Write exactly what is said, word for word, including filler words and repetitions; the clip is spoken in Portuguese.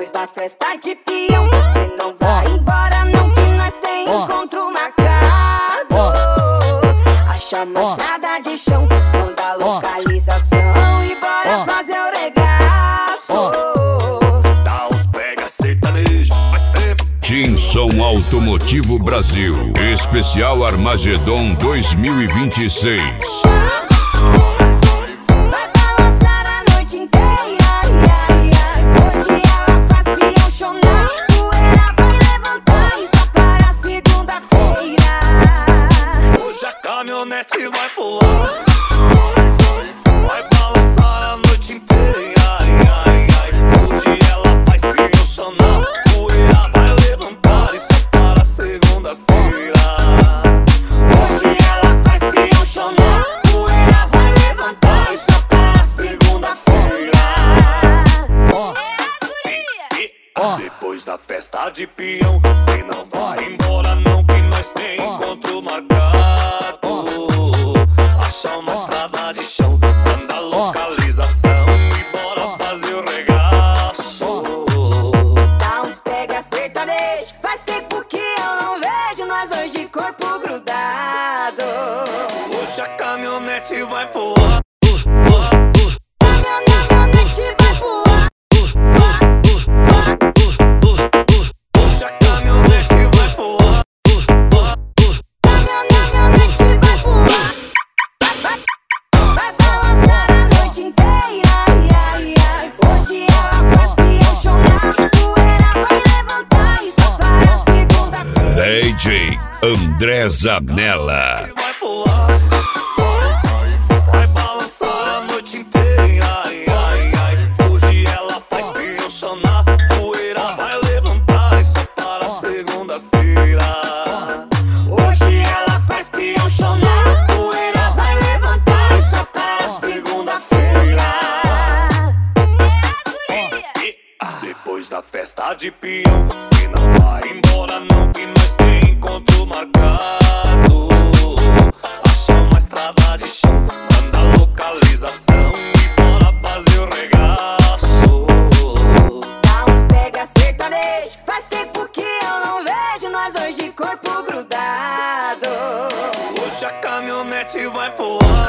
Depois da festa de peão, você não vai embora não, que nós tem encontro marcado. Acha uma estrada de chão, manda a localização e bora fazer o regaço. Dá uns pega sertanejo, faz tempo. Tinson Automotivo Brasil, especial Armagedon dois mil e vinte e seis. Caminhonete vai pular, vai balançar a noite inteira. Ai, ai, ai. Hoje ela faz pneu sonar, poeira vai levantar, isso para segunda-feira. Hoje ela faz pneu sonar, poeira vai levantar, isso para segunda-feira. Depois da festa de peão, cê não vai embora não, que nós tem encontro marcado. Achar uma estrada de chão, manda a localização e bora fazer o regaço. Dá uns pega sertanejo, faz tempo que eu não vejo nós dois de corpo grudado. Hoje a caminhonete vai pular, caminhonete vai pular. hoje a caminhonete vai pular, caminhonete vai pular. Vai balançar a noite inteira, ai, ai, ai. Hoje ela faz peão chorar, poeira vai levantar, isso para segunda-feira. D J André Zanella. vai pular, vai balançar a noite inteira. Ai, ai, ai. Hoje ela faz pneu sonar, poeira vai levantar, isso para segunda-feira. Hoje ela faz peão sonar, poeira vai levantar, isso para segunda-feira. Depois da festa de peão, cê não vai embora não, que nós tem encontro marcado. Achar uma estrada de chão, manda a localização e bora fazer o regaço. Dá uns pega sertanejo, faz tempo que eu não vejo nós dois de corpo grudado. Hoje a caminhonete vai pular,